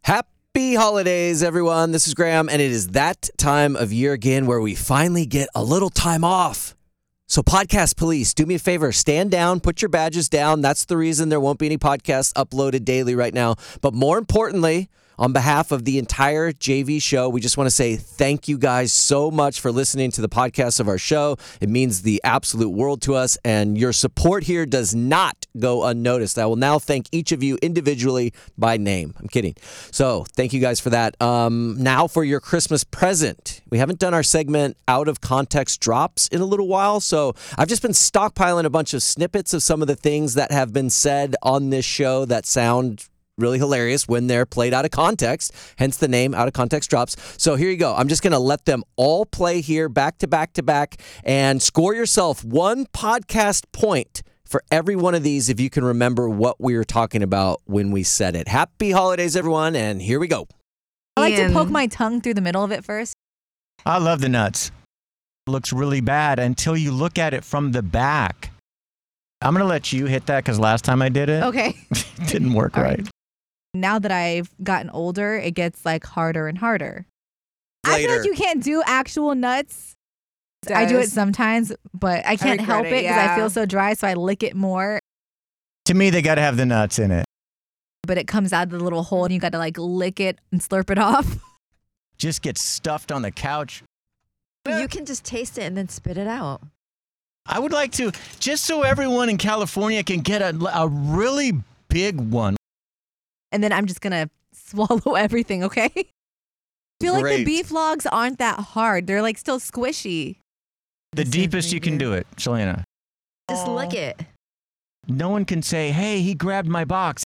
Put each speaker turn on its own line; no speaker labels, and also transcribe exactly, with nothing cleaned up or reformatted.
Happy holidays, everyone. This is Graham, and it is that time of year again where we finally get a little time off. So podcast police, do me a favor, stand down, put your badges down. That's the reason there won't be any podcasts uploaded daily right now. But more importantly, on behalf of the entire J V show, we just want to say thank you guys so much for listening to the podcast of our show. It means the absolute world to us, and your support here does not go unnoticed. I will now thank each of you individually by name. I'm kidding. So thank you guys for that. Um, now for your Christmas present. We haven't done our segment Out of Context Drops in a little while, so I've just been stockpiling a bunch of snippets of some of the things that have been said on this show that sound really hilarious when they're played out of context, hence the name Out of Context Drops. So here you go. I'm just going to let them all play here back to back to back and score yourself one podcast point for every one of these if you can remember what we were talking about when we said it. Happy holidays, everyone, and here we go.
I like to poke my tongue through the middle of it first.
I love the nuts. It looks really bad until you look at it from the back. I'm going to let you hit that because last time I did it,
Okay.
it didn't work
All
right.
right. Now that I've gotten older, it gets like harder and harder. I feel
Later.
like you can't do actual nuts.
Does.
I do it sometimes, but I can't
regret
help
it,
it because
yeah.
I feel so dry, so I lick it more.
To me, they got to have the nuts in it.
But it comes out of the little hole and you got to like lick it and slurp it off.
Just get stuffed on the couch.
You can just taste it and then spit it out.
I would like to, just so everyone in California can get a, a really big one.
And then I'm just going to swallow everything, okay? I feel like
Great.
the beef logs aren't that hard. They're like still squishy.
The deepest you can do it, Shalana.
Just lick it.
No one can say, hey, he grabbed my box.